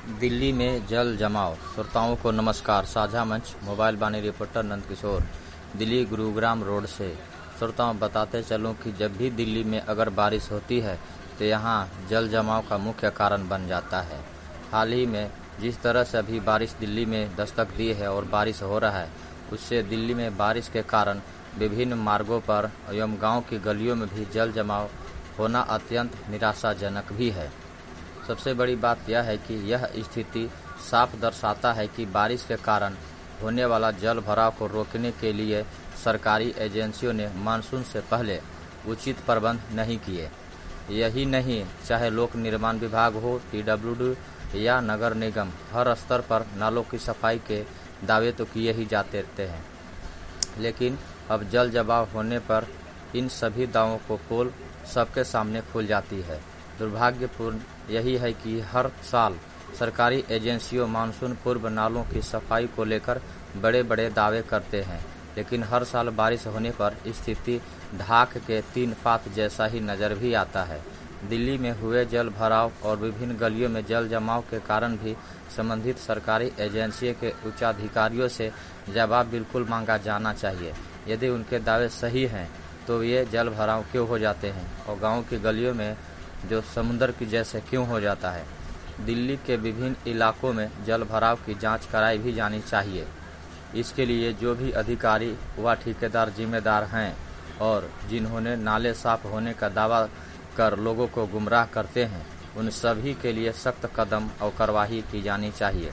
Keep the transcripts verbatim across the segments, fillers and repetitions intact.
दिल्ली में जल जमाव। श्रोताओं को नमस्कार। साझा मंच मोबाइल बानी रिपोर्टर नंद किशोर, दिल्ली गुरुग्राम रोड से। श्रोताओं, बताते चलूं कि जब भी दिल्ली में अगर बारिश होती है तो यहां जल जमाव का मुख्य कारण बन जाता है। हाल ही में जिस तरह से अभी बारिश दिल्ली में दस्तक दी है और बारिश हो रहा है, उससे दिल्ली में बारिश के कारण विभिन्न मार्गों पर एवं गाँव की गलियों में भी जल जमाव होना अत्यंत निराशाजनक भी है। सबसे बड़ी बात यह है कि यह स्थिति साफ दर्शाता है कि बारिश के कारण होने वाला जल भराव को रोकने के लिए सरकारी एजेंसियों ने मानसून से पहले उचित प्रबंध नहीं किए। यही नहीं, चाहे लोक निर्माण विभाग हो, पीडब्ल्यूडी या नगर निगम, हर स्तर पर नालों की सफाई के दावे तो किए ही जाते रहते हैं, लेकिन अब जल जमाव होने पर इन सभी दावों को पोल सबके सामने खुल जाती है। दुर्भाग्यपूर्ण यही है कि हर साल सरकारी एजेंसियों मानसून पूर्व नालों की सफाई को लेकर बड़े बड़े दावे करते हैं, लेकिन हर साल बारिश होने पर स्थिति ढाक के तीन पात जैसा ही नजर भी आता है। दिल्ली में हुए जल भराव और विभिन्न गलियों में जल जमाव के कारण भी संबंधित सरकारी एजेंसियों के उच्चाधिकारियों से जवाब बिल्कुल मांगा जाना चाहिए। यदि उनके दावे सही हैं तो ये जल भराव क्यों हो जाते हैं और गाँव की गलियों में जो समुद्र की जैसे क्यों हो जाता है। दिल्ली के विभिन्न इलाकों में जल भराव की जांच कराई भी जानी चाहिए। इसके लिए जो भी अधिकारी व ठेकेदार जिम्मेदार हैं और जिन्होंने नाले साफ होने का दावा कर लोगों को गुमराह करते हैं, उन सभी के लिए सख्त कदम और कार्रवाई की जानी चाहिए।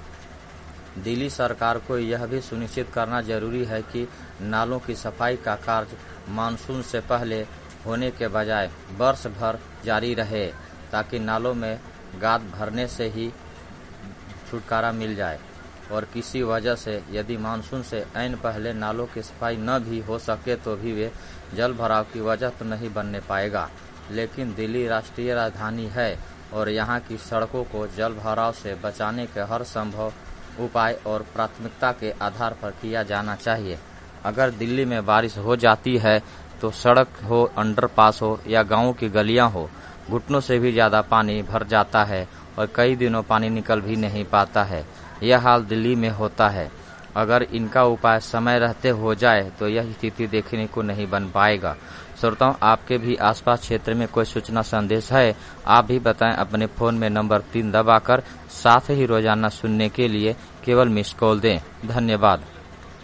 दिल्ली सरकार को यह भी सुनिश्चित करना जरूरी है कि नालों की सफाई का कार्य मानसून से पहले होने के बजाय वर्ष भर जारी रहे, ताकि नालों में गाद भरने से ही छुटकारा मिल जाए। और किसी वजह से यदि मानसून से ऐन पहले नालों की सफाई न भी हो सके तो भी वे जल भराव की वजह तो नहीं बनने पाएगा। लेकिन दिल्ली राष्ट्रीय राजधानी है और यहाँ की सड़कों को जल भराव से बचाने के हर संभव उपाय और प्राथमिकता के आधार पर किया जाना चाहिए। अगर दिल्ली में बारिश हो जाती है तो सड़क हो, अंडरपास हो या गाँव की गलियां हो, घुटनों से भी ज्यादा पानी भर जाता है और कई दिनों पानी निकल भी नहीं पाता है। यह हाल दिल्ली में होता है। अगर इनका उपाय समय रहते हो जाए तो यह स्थिति देखने को नहीं बन पाएगा। श्रोताओं, आपके भी आसपास क्षेत्र में कोई सूचना संदेश है, आप भी बताएं अपने फोन में नंबर तीन दबाकर। साथ ही रोजाना सुनने के लिए केवल मिस कॉल दें। धन्यवाद।